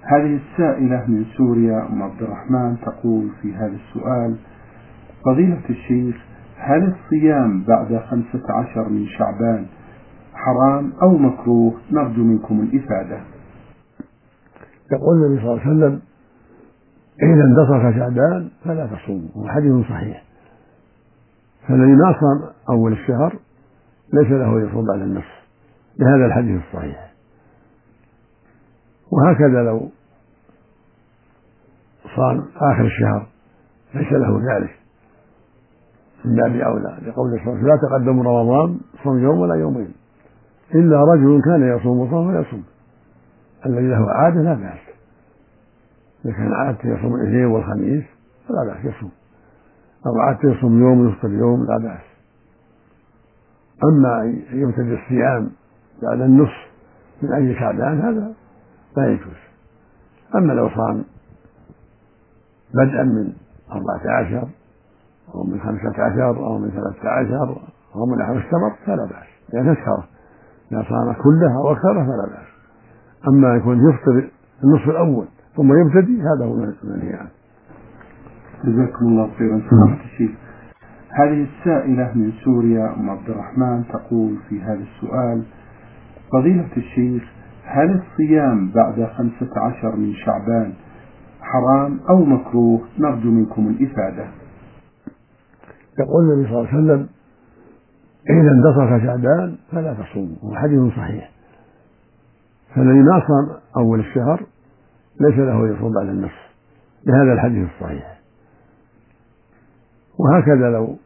هذه السائلة من سوريا أم عبد الرحمن تقول في هذا السؤال: فضيلة الشيخ، هل الصيام بعد 15 من شعبان حرام أو مكروه؟ نرجو منكم الإفادة. يقول النبي صلى الله عليه وسلم: إذا انتصف شعبان فلا تصوموا، وحديث صحيح. فالذي ما صام أول الشهر ليس له يصوم بعد النصف بهذا الحديث الصحيح. وهكذا لو صام آخر الشهر ليس له ذلك من باب أولى، لقول صلى الله عليه وسلم: لا تقدموا رمضان صوم يوم ولا يومين إلا رجل كان يصوم صوم فيصوم. الذي له عادة لا بأس، إذا كان عادته يصوم الاثنين والخميس فلا بأس يصوم، أو عادته يصوم يوم ويفطر يوم لا بأس. أما يبتدئ الصيام بعد النصف من أي شعبان هذا لا يجوز. أما لو صام بدءا من 14 أو من 15 أو من 13 أو من نحو السمر فلا بأس، لأن تسهره إذا صام كلها أو أكثرها فلا بأس. أما يكون يفطر النصف الأول ثم يبتدي هذا هو المنهي عنه. جزاكم الله خيرا سماحة الشيخ. هذه السائلة من سوريا أم عبد الرحمن تقول في هذا السؤال: فضيلة الشيخ، هل الصيام بعد 15 من شعبان حرام أو مكروه؟ نرجو منكم الإفادة. يقول النبي صلى الله عليه وسلم: إذا انتصف شعبان فلا تصوموا، وحديث صحيح. فالذي ما صام أول الشهر ليس له يصوم بعد النصف بهذا الحديث الصحيح. وهكذا لو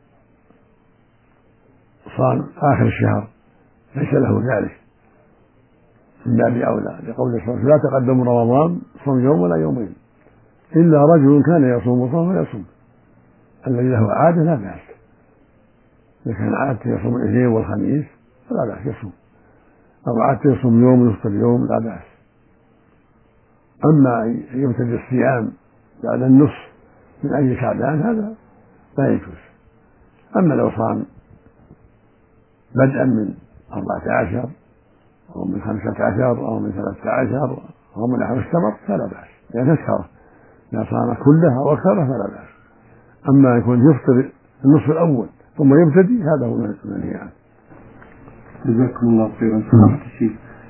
صام آخر الشهر ليس له ذلك من باب أولى، لقول صلى الله عليه وسلم: لا تقدموا رمضان صوم يوم ولا يومين إلا رجل كان يصوم صوم فيصوم. الذي له عادة لا بأس، إذا كان عادته يصوم الاثنين والخميس فلا بأس يصوم، أو عادته يصوم يوم ويفطر يوم لا بأس. أما يبتدئ الصيام بعد النصف من أي شعبان هذا لا يجوز. أما لو صام بدءا من 14 أو من 15 أو من 13 أو من نحو السمر فلا بأس، لأن تسهره إذا صام كلها أو أكثرها فلا بأس. أما يكون يفطر النصف الأول ثم يبتدي هذا هو المنهي عنه. جزاكم الله خيرا سماحة الشيخ.